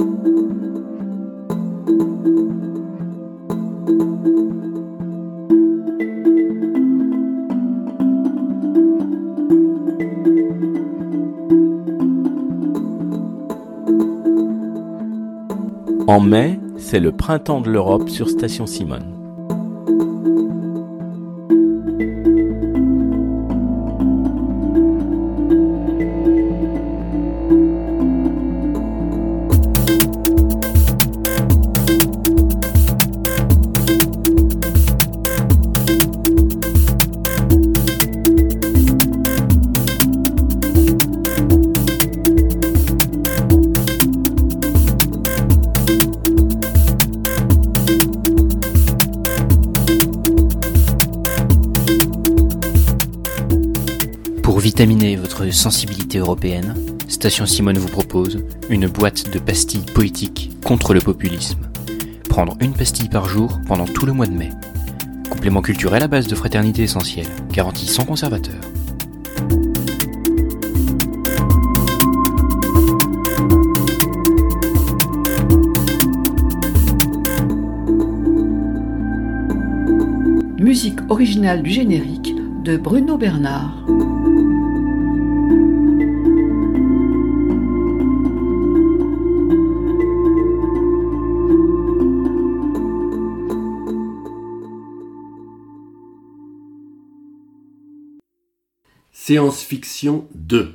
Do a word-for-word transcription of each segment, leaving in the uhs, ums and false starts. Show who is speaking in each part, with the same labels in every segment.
Speaker 1: En mai, c'est le printemps de l'Europe sur Station Simone.
Speaker 2: Pour vitaminer votre sensibilité européenne, Station Simone vous propose une boîte de pastilles poétiques contre le populisme. Prendre une pastille par jour pendant tout le mois de mai. Complément culturel à base de fraternité essentielle, garantie sans conservateur.
Speaker 3: Musique originale du générique de Bruno Bernard.
Speaker 4: Science-fiction deux.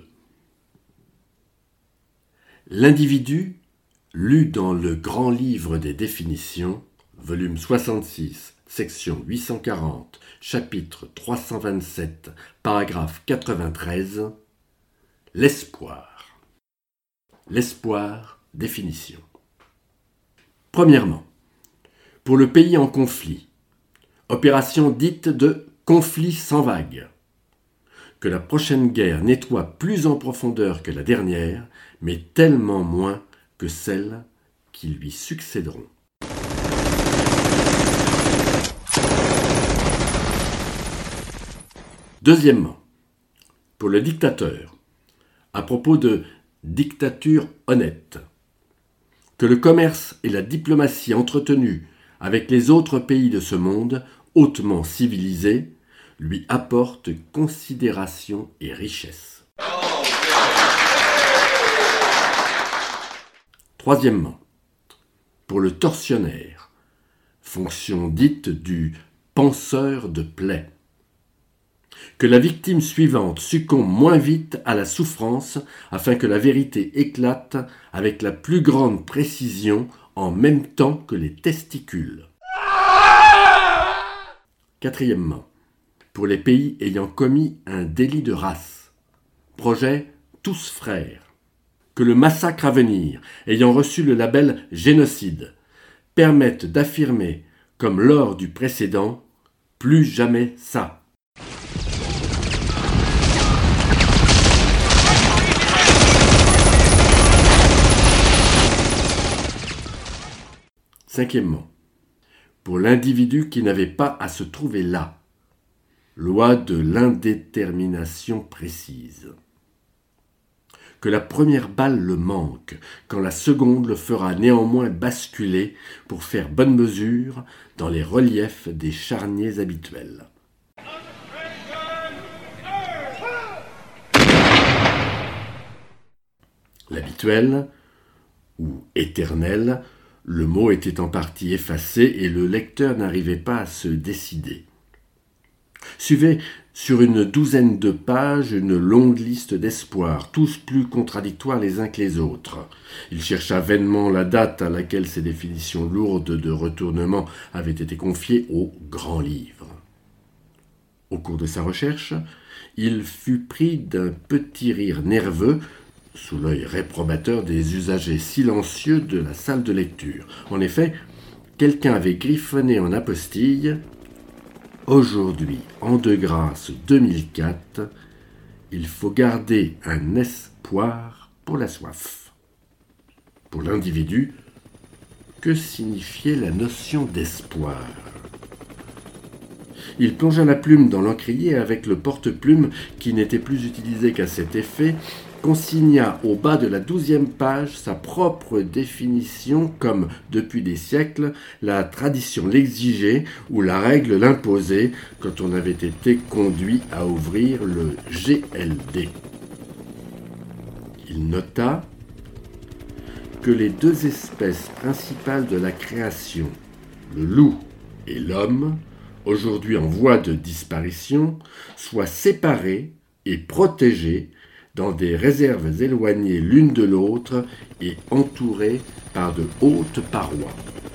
Speaker 4: L'individu, lu dans le Grand Livre des définitions, volume soixante-six, section huit cent quarante, chapitre trois cent vingt-sept, paragraphe quatre-vingt-treize, l'espoir. L'espoir, définition. Premièrement, pour le pays en conflit, opération dite de conflit sans vague. Que la prochaine guerre nettoie plus en profondeur que la dernière, mais tellement moins que celles qui lui succéderont. Deuxièmement, pour le dictateur, à propos de dictature honnête, que le commerce et la diplomatie entretenus avec les autres pays de ce monde hautement civilisés lui apporte considération et richesse. Troisièmement, pour le tortionnaire, fonction dite du penseur de plaie, que la victime suivante succombe moins vite à la souffrance afin que la vérité éclate avec la plus grande précision en même temps que les testicules. Quatrièmement, pour les pays ayant commis un délit de race. Projet Tous Frères. Que le massacre à venir, ayant reçu le label génocide, permette d'affirmer, comme lors du précédent, plus jamais ça. Cinquièmement, pour l'individu qui n'avait pas à se trouver là. Loi de l'indétermination précise. Que la première balle le manque, quand la seconde le fera néanmoins basculer pour faire bonne mesure dans les reliefs des charniers habituels. L'habituel, ou éternel, le mot était en partie effacé et le lecteur n'arrivait pas à se décider. Suivait sur une douzaine de pages une longue liste d'espoirs, tous plus contradictoires les uns que les autres. Il chercha vainement la date à laquelle ces définitions lourdes de retournement avaient été confiées au Grand Livre. Au cours de sa recherche, il fut pris d'un petit rire nerveux, sous l'œil réprobateur des usagers silencieux de la salle de lecture. En effet, quelqu'un avait griffonné en apostille « Aujourd'hui, en de grâce deux mille quatre, il faut garder un espoir pour la soif. » Pour l'individu, que signifiait la notion d'espoir ? Il plongea la plume dans l'encrier avec le porte-plume qui n'était plus utilisé qu'à cet effet, consigna au bas de la douzième page sa propre définition comme, depuis des siècles, la tradition l'exigeait ou la règle l'imposait quand on avait été conduit à ouvrir le G L D. Il nota que les deux espèces principales de la création, le loup et l'homme, aujourd'hui en voie de disparition, soient séparées et protégées dans des réserves éloignées l'une de l'autre et entourées par de hautes parois.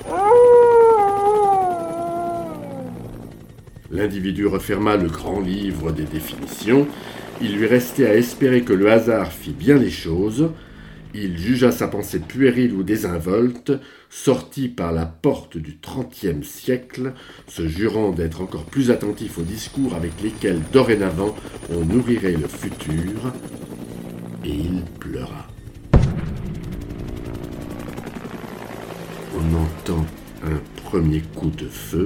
Speaker 4: L'individu referma le grand livre des définitions. Il lui restait à espérer que le hasard fît bien les choses. Il jugea sa pensée puérile ou désinvolte, sortit par la porte du trentième siècle, se jurant d'être encore plus attentif aux discours avec lesquels dorénavant on nourrirait le futur, et il pleura. On entend un premier coup de feu.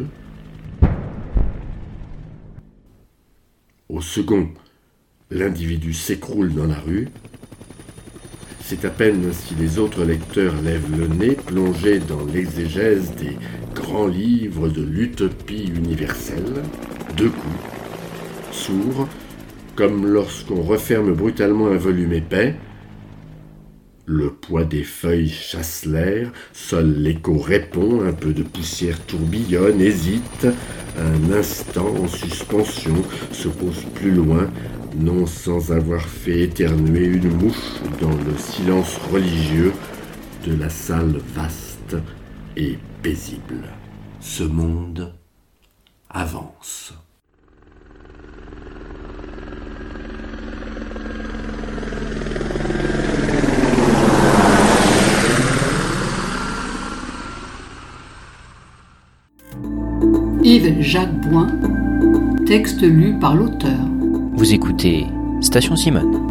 Speaker 4: Au second, l'individu s'écroule dans la rue. C'est à peine si les autres lecteurs lèvent le nez, plongés dans l'exégèse des grands livres de l'utopie universelle. Deux coups, sourds, comme lorsqu'on referme brutalement un volume épais. Le poids des feuilles chasse l'air, seul l'écho répond, un peu de poussière tourbillonne, hésite, un instant en suspension, se pose plus loin, non sans avoir fait éternuer une mouche dans le silence religieux de la salle vaste et paisible. Ce monde avance.
Speaker 3: Yves-Jacques Boin, texte lu par l'auteur.
Speaker 2: Vous écoutez Station Simone.